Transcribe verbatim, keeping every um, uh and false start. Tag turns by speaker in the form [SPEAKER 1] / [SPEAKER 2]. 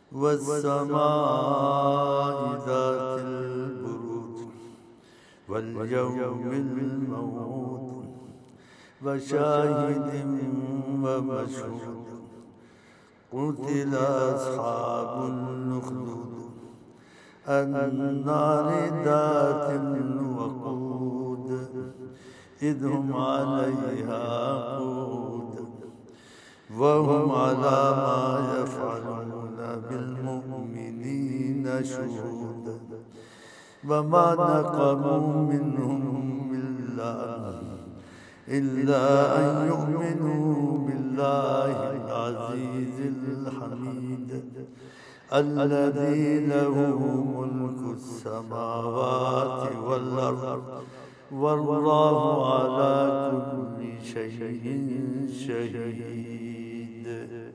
[SPEAKER 1] والسماء ذات البروج واليوم الموعود وشاهد ومشهود قتل أصحاب الأخدود النار ذات الوقود إذ هم عليها قعود وهم على ما يفعلون بالمؤمنين شهود وما نقموا منهم إلا إلا أن يؤمنوا بالله العزيز الحميد الذي له ملك السماوات والأرض والله على كل شيء شهيد.